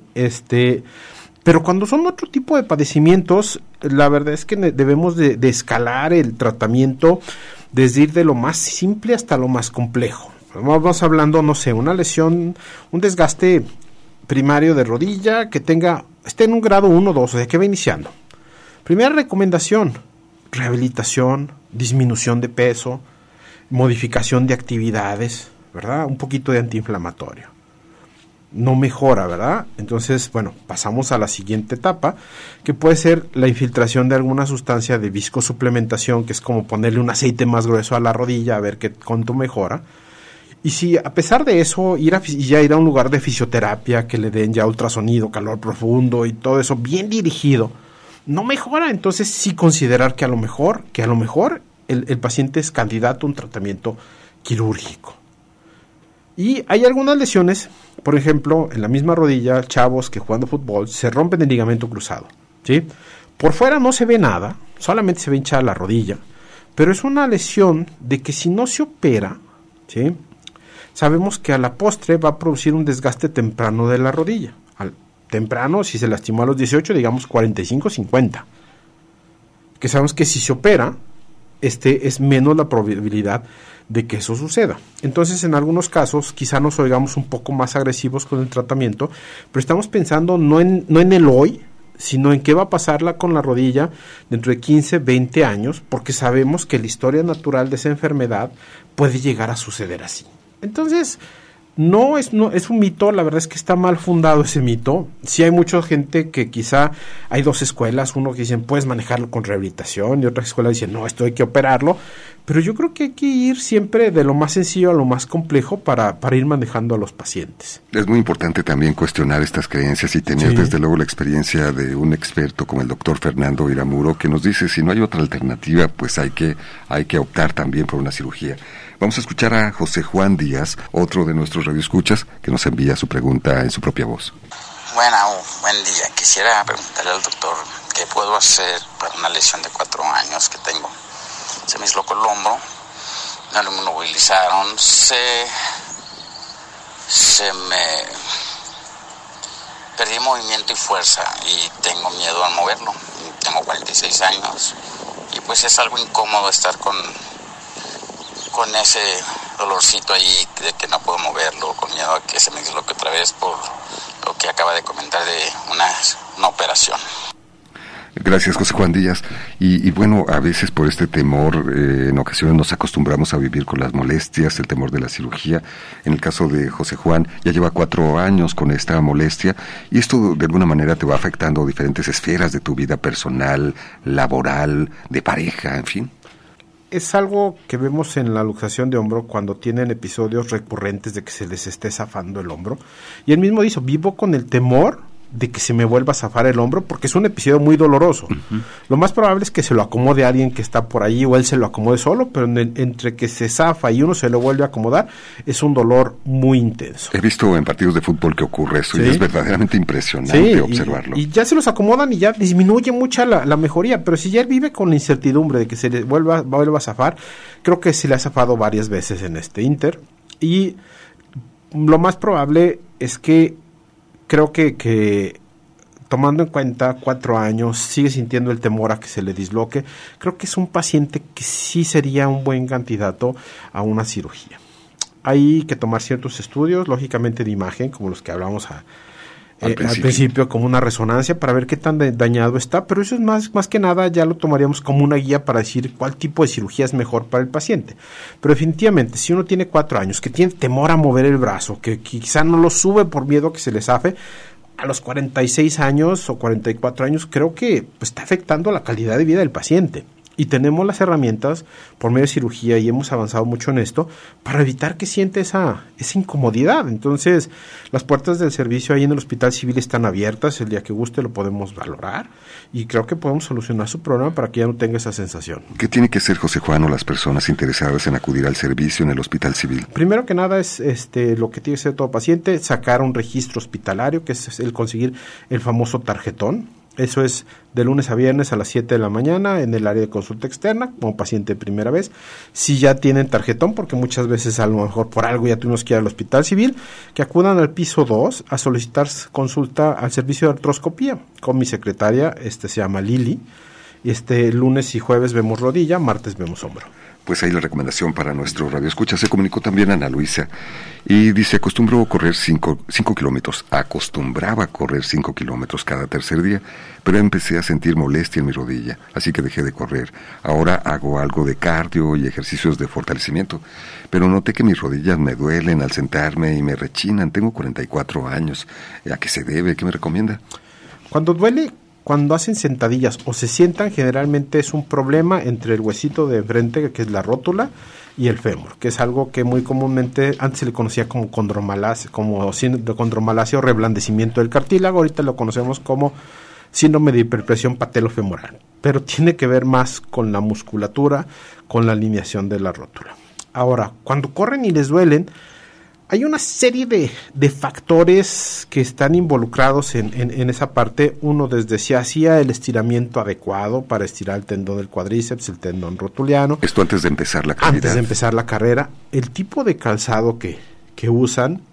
pero cuando son otro tipo de padecimientos, la verdad es que debemos de escalar el tratamiento desde ir de lo más simple hasta lo más complejo. Vamos hablando, no sé, una lesión, un desgaste primario de rodilla que esté en un grado 1 o 2, o sea, que va iniciando. Primera recomendación, rehabilitación, disminución de peso, modificación de actividades, ¿verdad? Un poquito de antiinflamatorio. No mejora, ¿verdad? Entonces, bueno, pasamos a la siguiente etapa, que puede ser la infiltración de alguna sustancia de viscosuplementación, que es como ponerle un aceite más grueso a la rodilla a ver cuánto mejora. Y si a pesar de eso ir a un lugar de fisioterapia que le den ya ultrasonido, calor profundo y todo eso bien dirigido, no mejora, entonces sí considerar que a lo mejor el paciente es candidato a un tratamiento quirúrgico. Y hay algunas lesiones, por ejemplo, en la misma rodilla, chavos que jugando fútbol se rompen el ligamento cruzado, ¿sí? Por fuera no se ve nada, solamente se ve hinchada la rodilla, pero es una lesión de que si no se opera, ¿sí?, sabemos que a la postre va a producir un desgaste temprano de la rodilla. Temprano, si se lastimó a los 18, digamos 45, 50. Que sabemos que si se opera, es menos la probabilidad de que eso suceda. Entonces, en algunos casos, quizá nos oigamos un poco más agresivos con el tratamiento, pero estamos pensando no en el hoy, sino en qué va a pasarla con la rodilla dentro de 15, 20 años, porque sabemos que la historia natural de esa enfermedad puede llegar a suceder así. Entonces, no es un mito, la verdad es que está mal fundado ese mito. Sí hay mucha gente que quizá hay dos escuelas, uno que dicen puedes manejarlo con rehabilitación y otra escuela dice no, esto hay que operarlo, pero yo creo que hay que ir siempre de lo más sencillo a lo más complejo para ir manejando a los pacientes. Es muy importante también cuestionar estas creencias y tener desde luego la experiencia de un experto como el doctor Fernando Iramuro que nos dice si no hay otra alternativa pues hay que optar también por una cirugía. Vamos a escuchar a José Juan Díaz, otro de nuestros radioescuchas, que nos envía su pregunta en su propia voz. Buen día. Quisiera preguntarle al doctor qué puedo hacer para una lesión de 4 años que tengo. Se me dislocó el hombro, me lo inmovilizaron, perdí movimiento y fuerza y tengo miedo al moverlo. Tengo 46 años y pues es algo incómodo estar con ese dolorcito ahí de que no puedo moverlo, con miedo a que se me disloque otra vez por lo que acaba de comentar de una operación. Gracias, José Juan Díaz. Y bueno, a veces por este temor, en ocasiones nos acostumbramos a vivir con las molestias, el temor de la cirugía. En el caso de José Juan, ya lleva 4 años con esta molestia y esto de alguna manera te va afectando diferentes esferas de tu vida personal, laboral, de pareja, en fin. es algo que vemos en la luxación de hombro cuando tienen episodios recurrentes de que se les esté zafando el hombro. Y él mismo dice, vivo con el temor de que se me vuelva a zafar el hombro porque es un episodio muy doloroso. Lo más probable es que se lo acomode alguien que está por ahí o él se lo acomode solo, pero entre que se zafa y uno se lo vuelve a acomodar, es un dolor muy intenso. He visto en partidos de fútbol que ocurre eso, y es verdaderamente impresionante observarlo. Y ya se los acomodan y ya disminuye mucha la mejoría, pero si ya él vive con la incertidumbre de que se le vuelva a zafar, creo que se le ha zafado varias veces en este Inter, y lo más probable es que creo que tomando en cuenta 4 años, sigue sintiendo el temor a que se le disloque. Creo que es un paciente que sí sería un buen candidato a una cirugía. Hay que tomar ciertos estudios, lógicamente de imagen, como los que hablamos al principio, como una resonancia para ver qué tan dañado está, pero eso es más que nada ya lo tomaríamos como una guía para decir cuál tipo de cirugía es mejor para el paciente. Pero definitivamente, si uno tiene 4 años, que tiene temor a mover el brazo, que quizá no lo sube por miedo a que se le zafe, a los 46 años o 44 años, creo que está afectando la calidad de vida del paciente. Y tenemos las herramientas por medio de cirugía, y hemos avanzado mucho en esto, para evitar que siente esa incomodidad. Entonces, las puertas del servicio ahí en el Hospital Civil están abiertas, el día que guste lo podemos valorar, y creo que podemos solucionar su problema para que ya no tenga esa sensación. ¿Qué tiene que hacer, José Juan, o las personas interesadas en acudir al servicio en el Hospital Civil? Primero que nada es lo que tiene que hacer todo paciente, sacar un registro hospitalario, que es el conseguir el famoso tarjetón. Eso es de lunes a viernes a las 7 de la mañana en el área de consulta externa, como paciente de primera vez. Si ya tienen tarjetón, porque muchas veces a lo mejor por algo ya tuvimos que ir al Hospital Civil, que acudan al piso 2 a solicitar consulta al servicio de artroscopía con mi secretaria, se llama Lili. Lunes y jueves vemos rodilla, martes vemos hombro. Pues ahí la recomendación para nuestro radioescucha. Se comunicó también Ana Luisa y dice, acostumbraba a correr 5 kilómetros cada tercer día, pero empecé a sentir molestia en mi rodilla, así que dejé de correr. Ahora hago algo de cardio y ejercicios de fortalecimiento, pero noté que mis rodillas me duelen al sentarme y me rechinan. Tengo 44 años. ¿A qué se debe? ¿Qué me recomienda? Cuando duele, cuando hacen sentadillas o se sientan, generalmente es un problema entre el huesito de enfrente, que es la rótula, y el fémur, que es algo que muy comúnmente antes se le conocía como condromalacia, o reblandecimiento del cartílago. Ahorita lo conocemos como síndrome de hiperpresión patelofemoral, pero tiene que ver más con la musculatura, con la alineación de la rótula. Ahora, cuando corren y les duelen, hay una serie de factores que están involucrados en esa parte. Uno, desde si hacía el estiramiento adecuado para estirar el tendón del cuádriceps, el tendón rotuliano. Esto antes de empezar la carrera. Antes de empezar la carrera. El tipo de calzado que usan,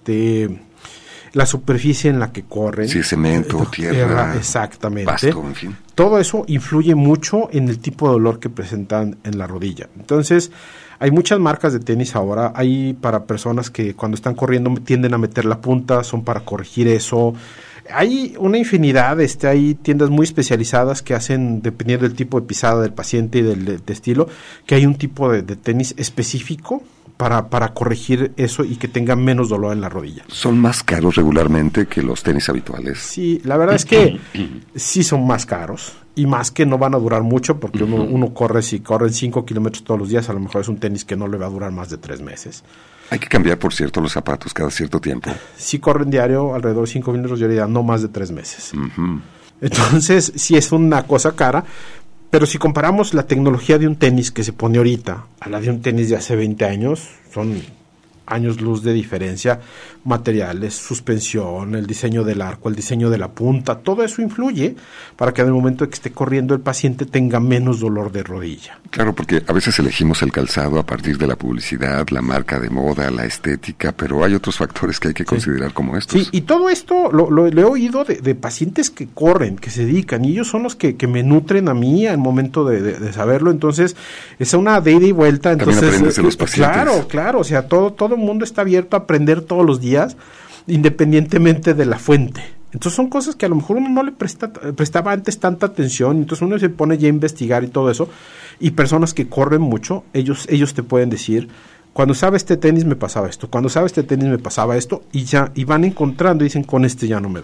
la superficie en la que corren. Sí, cemento, tierra, exactamente. Pasto, en fin. Todo eso influye mucho en el tipo de dolor que presentan en la rodilla. Entonces, hay muchas marcas de tenis ahora. Hay para personas que cuando están corriendo tienden a meter la punta, son para corregir eso. Hay una infinidad, hay tiendas muy especializadas que hacen, dependiendo del tipo de pisada del paciente y del estilo, que hay un tipo de tenis específico para corregir eso y que tenga menos dolor en la rodilla. ¿Son más caros regularmente que los tenis habituales? Sí, la verdad es que sí son más caros, y más que no van a durar mucho, porque uno corre, si corren 5 kilómetros todos los días, a lo mejor es un tenis que no le va a durar más de 3 meses. Hay que cambiar, por cierto, los zapatos cada cierto tiempo. Si corren diario alrededor de 5 kilómetros, yo diría no más de 3 meses. Entonces, sí es una cosa cara. Pero si comparamos la tecnología de un tenis que se pone ahorita a la de un tenis de hace 20 años, son años luz de diferencia, materiales, suspensión, el diseño del arco, el diseño de la punta, todo eso influye para que en el momento de que esté corriendo el paciente tenga menos dolor de rodilla. Claro, porque a veces elegimos el calzado a partir de la publicidad, la marca de moda, la estética, pero hay otros factores que hay que considerar como estos. Sí, y todo esto lo he oído de pacientes que corren, que se dedican, y ellos son los que me nutren a mí al momento de saberlo. Entonces, es una de ida y vuelta. Entonces, también aprendes de los pacientes. Claro, o sea, todo el mundo está abierto a aprender todos los días, independientemente de la fuente. Entonces son cosas que a lo mejor uno no le prestaba antes tanta atención, entonces uno se pone ya a investigar y todo eso, y personas que corren mucho, ellos te pueden decir, cuando usaba este tenis me pasaba esto, cuando usaba este tenis me pasaba esto, y van encontrando y dicen, con este ya no me duele.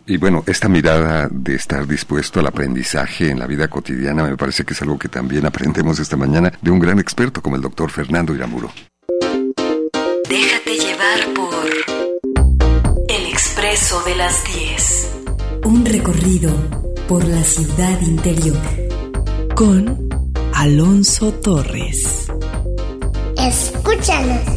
Y bueno, esta mirada de estar dispuesto al aprendizaje en la vida cotidiana me parece que es algo que también aprendemos esta mañana de un gran experto como el doctor Fernando Iramuro. Déjate llevar por El Expreso de las 10. Un recorrido por la ciudad interior. Con Alonso Torres. Escúchanos.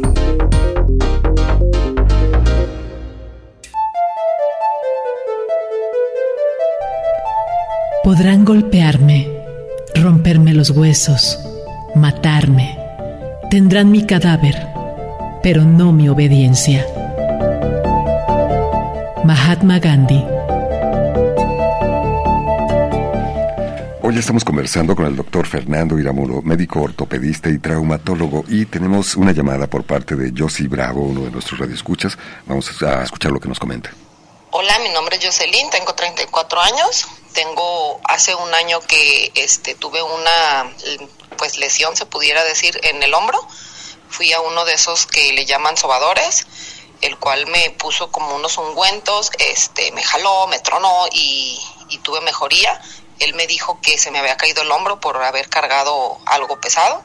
Podrán golpearme, romperme los huesos, matarme. Tendrán mi cadáver, pero no mi obediencia. Mahatma Gandhi. Hoy estamos conversando con el doctor Fernando Iramuro, médico ortopedista y traumatólogo, y tenemos una llamada por parte de Josie Bravo, uno de nuestros radioescuchas. Vamos a escuchar lo que nos comenta. Hola, mi nombre es Jocelyn, tengo 34 años. Hace un año que tuve una lesión, se pudiera decir, en el hombro. Fui a uno de esos que le llaman sobadores, el cual me puso como unos ungüentos, me jaló, me tronó y tuve mejoría. Él me dijo que se me había caído el hombro por haber cargado algo pesado.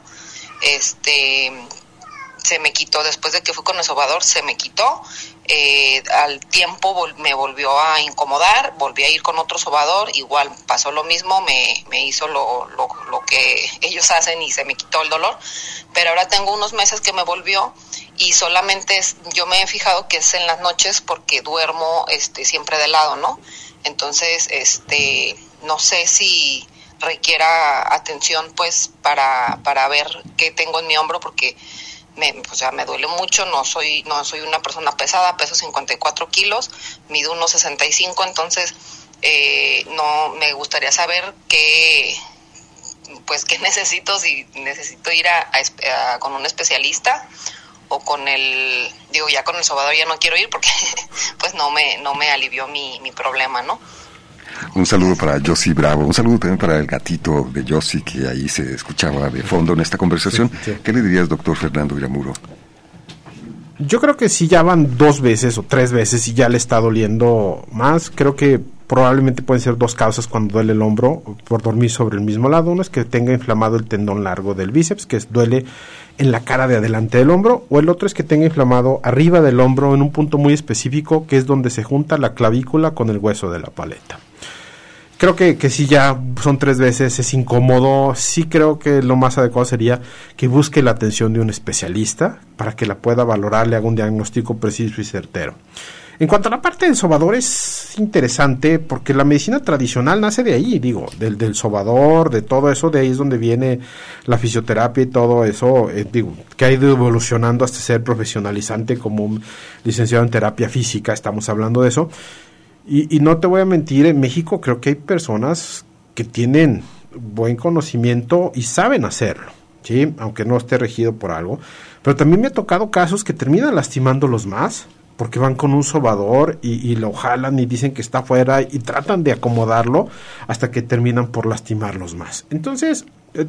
Se me quitó, después de que fui con el sobador, se me quitó. Al tiempo me volvió a incomodar, volví a ir con otro sobador, igual pasó lo mismo, me hizo lo que ellos hacen y se me quitó el dolor, pero ahora tengo unos meses que me volvió y solamente yo me he fijado que es en las noches porque duermo siempre de lado, ¿no? Entonces, no sé si requiera atención pues para ver qué tengo en mi hombro porque me duele mucho, no soy una persona pesada, peso 54 kilos, mido 1.65, entonces no me gustaría saber qué necesito, si necesito ir con un especialista o con ya con el sobador ya no quiero ir porque pues no me alivió mi problema, ¿no? Un saludo para Josie Bravo, un saludo también para el gatito de Josie que ahí se escuchaba de fondo en esta conversación. Sí. ¿Qué le dirías, doctor Fernando Iramuro? Yo creo que si ya van 2 veces o 3 veces y ya le está doliendo más, creo que probablemente pueden ser 2 causas cuando duele el hombro por dormir sobre el mismo lado. Uno es que tenga inflamado el tendón largo del bíceps, que duele en la cara de adelante del hombro, o el otro es que tenga inflamado arriba del hombro en un punto muy específico, que es donde se junta la clavícula con el hueso de la paleta. Creo que si ya son 3 veces, es incómodo. Sí creo que lo más adecuado sería que busque la atención de un especialista para que la pueda valorar, le haga un diagnóstico preciso y certero. En cuanto a la parte del sobador, es interesante porque la medicina tradicional nace de ahí, del sobador, de todo eso, de ahí es donde viene la fisioterapia y todo eso, que ha ido evolucionando hasta ser profesionalizante como un licenciado en terapia física, estamos hablando de eso. Y no te voy a mentir, en México creo que hay personas que tienen buen conocimiento y saben hacerlo, ¿sí? Aunque no esté regido por algo. Pero también me ha tocado casos que terminan lastimándolos más, porque van con un sobador y lo jalan y dicen que está afuera y tratan de acomodarlo hasta que terminan por lastimarlos más. Entonces,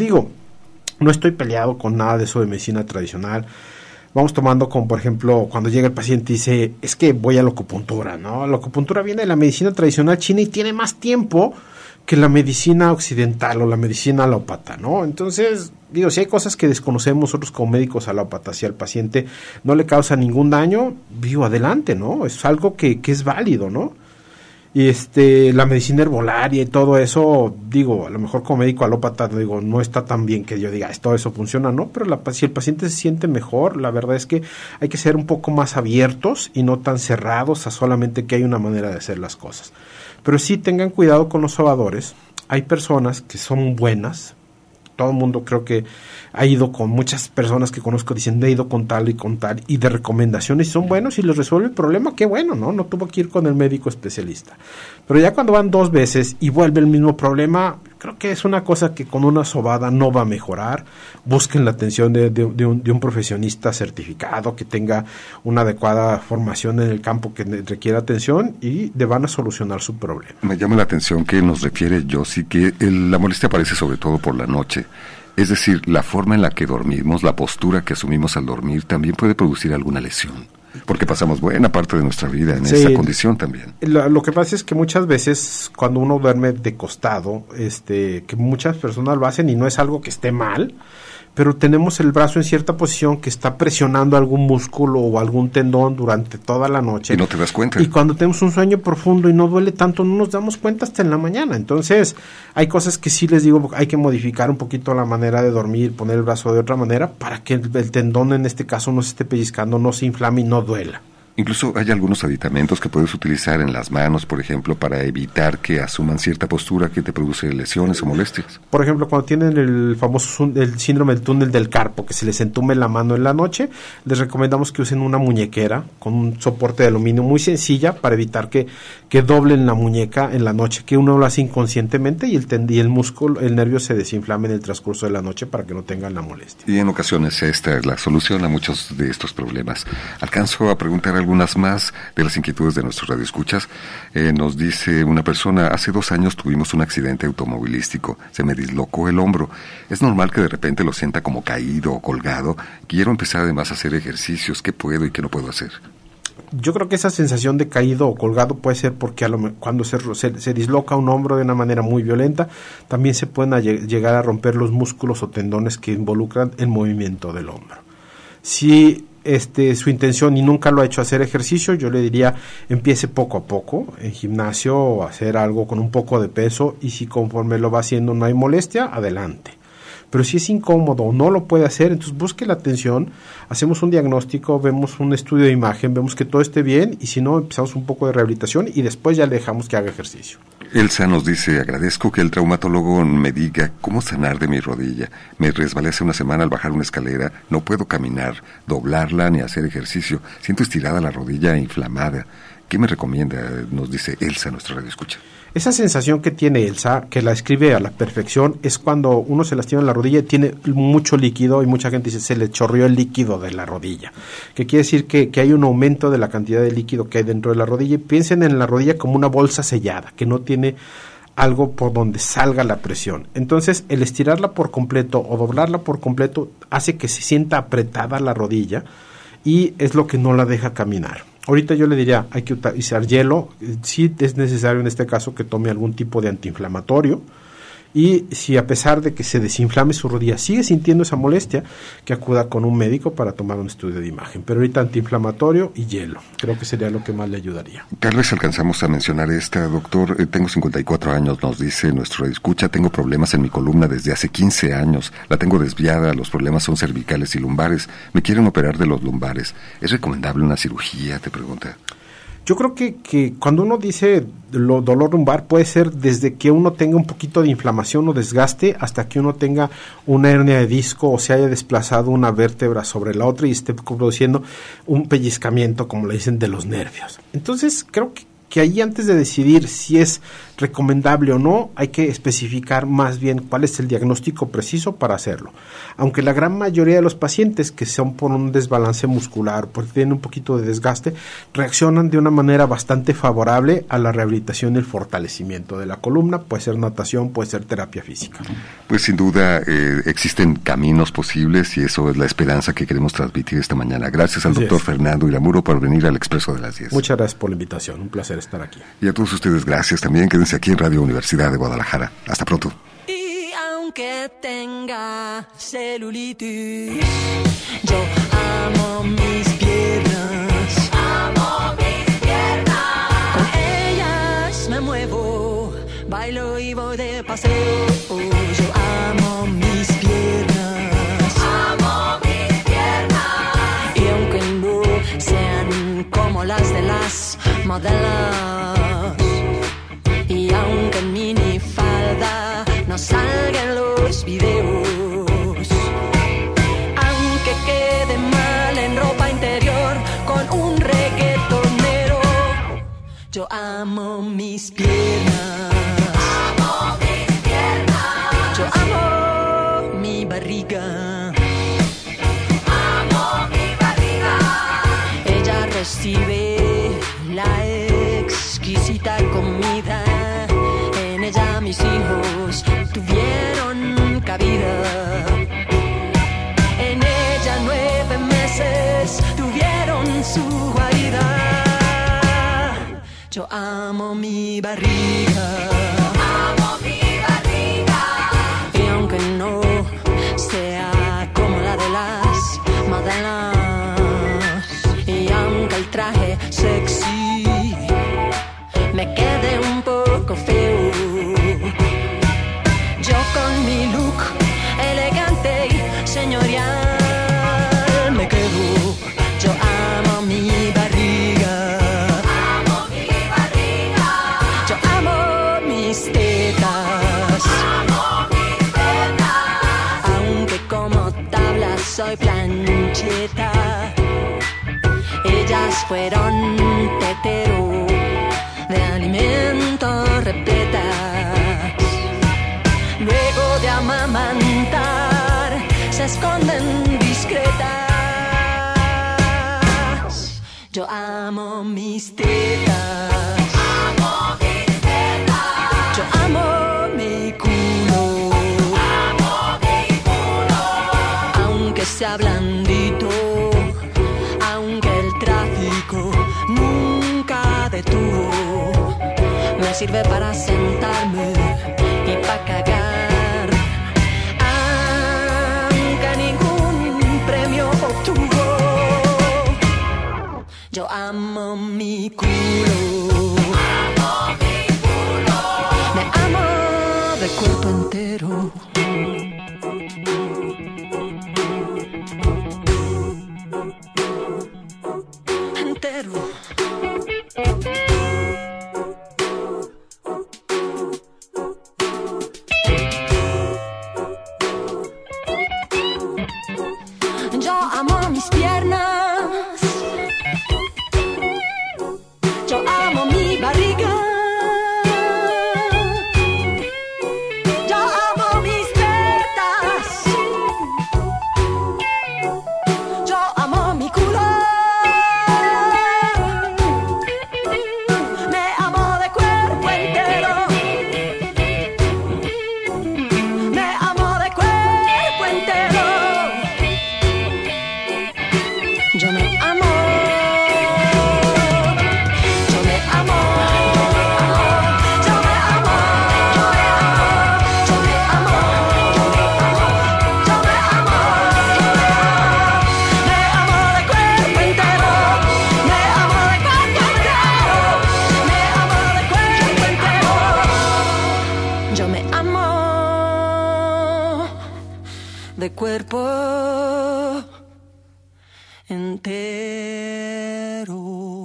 no estoy peleado con nada de eso de medicina tradicional. Vamos tomando como, por ejemplo, cuando llega el paciente y dice, es que voy a la acupuntura, ¿no? La acupuntura viene de la medicina tradicional china y tiene más tiempo que la medicina occidental o la medicina alópata, ¿no? Entonces, si hay cosas que desconocemos nosotros como médicos alópatas y al paciente no le causa ningún daño, adelante, ¿no? Es algo que es válido, ¿no? Y la medicina herbolaria y todo eso, a lo mejor como médico alópata, no está tan bien que yo diga, todo eso funciona, ¿no? Pero si el paciente se siente mejor, la verdad es que hay que ser un poco más abiertos y no tan cerrados a solamente que hay una manera de hacer las cosas. Pero sí tengan cuidado con los sobadores. Hay personas que son buenas. Todo el mundo creo que ha ido con muchas personas que conozco, dicen, he ido con tal y de recomendaciones y son buenos y les resuelve el problema, qué bueno, ¿no? No tuvo que ir con el médico especialista. Pero ya cuando van 2 veces y vuelve el mismo problema, creo que es una cosa que con una sobada no va a mejorar. Busquen la atención de un profesionista certificado que tenga una adecuada formación en el campo que requiera atención y le van a solucionar su problema. Me llama la atención que nos refiere Josie que la molestia aparece sobre todo por la noche. Es decir, la forma en la que dormimos, la postura que asumimos al dormir también puede producir alguna lesión. Porque pasamos buena parte de nuestra vida en Sí. esa condición también. Lo que pasa es que muchas veces cuando uno duerme de costado, que muchas personas lo hacen y no es algo que esté mal, pero tenemos el brazo en cierta posición que está presionando algún músculo o algún tendón durante toda la noche. Y no te das cuenta. Y cuando tenemos un sueño profundo y no duele tanto, no nos damos cuenta hasta en la mañana. Entonces, hay cosas que sí les digo, hay que modificar un poquito la manera de dormir, poner el brazo de otra manera para que el tendón en este caso no se esté pellizcando, no se inflame y no duela. Incluso hay algunos aditamentos que puedes utilizar en las manos, por ejemplo, para evitar que asuman cierta postura que te produce lesiones o molestias. Por ejemplo, cuando tienen el famoso el síndrome del túnel del carpo, que se les entume la mano en la noche, les recomendamos que usen una muñequera con un soporte de aluminio muy sencilla para evitar que doblen la muñeca en la noche, que uno lo hace inconscientemente y el músculo, el nervio se desinflame en el transcurso de la noche para que no tengan la molestia. Y en ocasiones esta es la solución a muchos de estos problemas. Alcanzo a preguntar algunas más de las inquietudes de nuestros radioescuchas. Nos dice una persona: hace 2 años tuvimos un accidente automovilístico, se me dislocó el hombro. Es normal que de repente lo sienta como caído o colgado. Quiero empezar además a hacer ejercicios. ¿Qué puedo y qué no puedo hacer? Yo creo que esa sensación de caído o colgado puede ser porque cuando se disloca un hombro de una manera muy violenta, también se pueden llegar a romper los músculos o tendones que involucran el movimiento del hombro. Si su intención y nunca lo ha hecho hacer ejercicio, yo le diría empiece poco a poco en gimnasio o hacer algo con un poco de peso, y si conforme lo va haciendo no hay molestia, adelante. Pero si es incómodo o no lo puede hacer, entonces busque la atención, hacemos un diagnóstico, vemos un estudio de imagen, vemos que todo esté bien, y si no, empezamos un poco de rehabilitación y después ya le dejamos que haga ejercicio. Elsa nos dice: agradezco que el traumatólogo me diga cómo sanar de mi rodilla. Me resbalé hace una semana al bajar una escalera, no puedo caminar, doblarla ni hacer ejercicio. Siento estirada la rodilla e inflamada. ¿Qué me recomienda? Nos dice Elsa, nuestra radioescucha. Esa sensación que tiene Elsa, que la escribe a la perfección, es cuando uno se lastima en la rodilla y tiene mucho líquido, y mucha gente dice se le chorreó el líquido de la rodilla, que quiere decir que hay un aumento de la cantidad de líquido que hay dentro de la rodilla. Y piensen en la rodilla como una bolsa sellada, que no tiene algo por donde salga la presión. Entonces, el estirarla por completo o doblarla por completo hace que se sienta apretada la rodilla, y es lo que no la deja caminar. Ahorita yo le diría, hay que utilizar hielo, sí es necesario en este caso que tome algún tipo de antiinflamatorio, y si a pesar de que se desinflame su rodilla sigue sintiendo esa molestia, que acuda con un médico para tomar un estudio de imagen. Pero ahorita antiinflamatorio y hielo, creo que sería lo que más le ayudaría. Tal vez alcanzamos a mencionar esta, doctor. Tengo 54 años, nos dice nuestro escucha. Tengo problemas en mi columna desde hace 15 años. La tengo desviada, los problemas son cervicales y lumbares. Me quieren operar de los lumbares. ¿Es recomendable una cirugía?, te pregunta. Yo creo que cuando uno dice dolor lumbar puede ser desde que uno tenga un poquito de inflamación o desgaste hasta que uno tenga una hernia de disco o se haya desplazado una vértebra sobre la otra y esté produciendo un pellizcamiento, como le dicen, de los nervios. Entonces creo que ahí, antes de decidir si es recomendable o no, hay que especificar más bien cuál es el diagnóstico preciso para hacerlo. Aunque la gran mayoría de los pacientes que son por un desbalance muscular, porque tienen un poquito de desgaste, reaccionan de una manera bastante favorable a la rehabilitación y el fortalecimiento de la columna. Puede ser natación, puede ser terapia física. Pues sin duda existen caminos posibles, y eso es la esperanza que queremos transmitir esta mañana. Gracias al doctor Fernando Iramuro por venir al Expreso de las 10. Muchas gracias por la invitación, un placer estar aquí. Y a todos ustedes, gracias también. Quédense aquí en Radio Universidad de Guadalajara. Hasta pronto. Y aunque tenga celulitis, yo amo mis piernas. Amo mis piernas. Con ellas me muevo, bailo y voy de paseo. Yo amo mis piernas. Amo mis piernas. Y aunque no sean como las de las modelos, y aunque en minifalda no salgan los videos, aunque quede mal en ropa interior con un reggaetonero, yo amo mis piernas. Amo mis piernas. Yo amo mi barriga. Amo mi barriga. Ella recibe la exquisita comida. En ella mis hijos tuvieron cabida. En ella 9 meses tuvieron su Yo amo mi barriga. Amo mi barriga. Y aunque no sea como la de las modelos, y aunque el traje sexy me quede un poco feo, yo con mi look elegante y señorial me quedo. Yo amo mi barriga. Amo mi barriga. Yo amo mis tetas. Amo mis tetas. Aunque como tabla soy plancheta, ellas fueron tetero de alimentos repletas. Luego de amamantar se esconden discretas. Yo amo mis tetas. Amo mis tetas. Yo amo mi culo. Amo mi culo. Aunque sea blandito, aunque el tráfico nunca detuvo, me sirve para sentarme y para cagar. Aunque ningún premio obtuvo, yo amo mi culo. Amo mi culo. Me amo de cuerpo entero. Entero. Yo amo mis piernas. Yo amo mi barriga. Yo amo mis tetas. Yo amo mi culo. Me amo de cuerpo entero. Me amo de cuerpo entero. Yo me amo. Yo me amo. Yo me amo. Yo me amo. Yo me amo. Me amo de cuerpo entero. Me amo de cuerpo entero. Me amo de cuerpo entero. Yo me amo de cuerpo entero.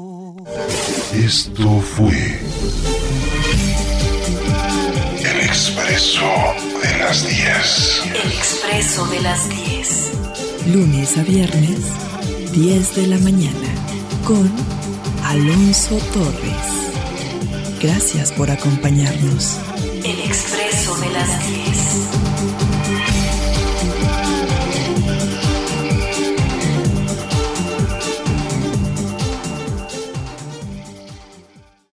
Esto fue El Expreso de las 10. El Expreso de las 10. Lunes a viernes, 10 de la mañana, con Alonso Torres. Gracias por acompañarnos. El Expreso de las 10.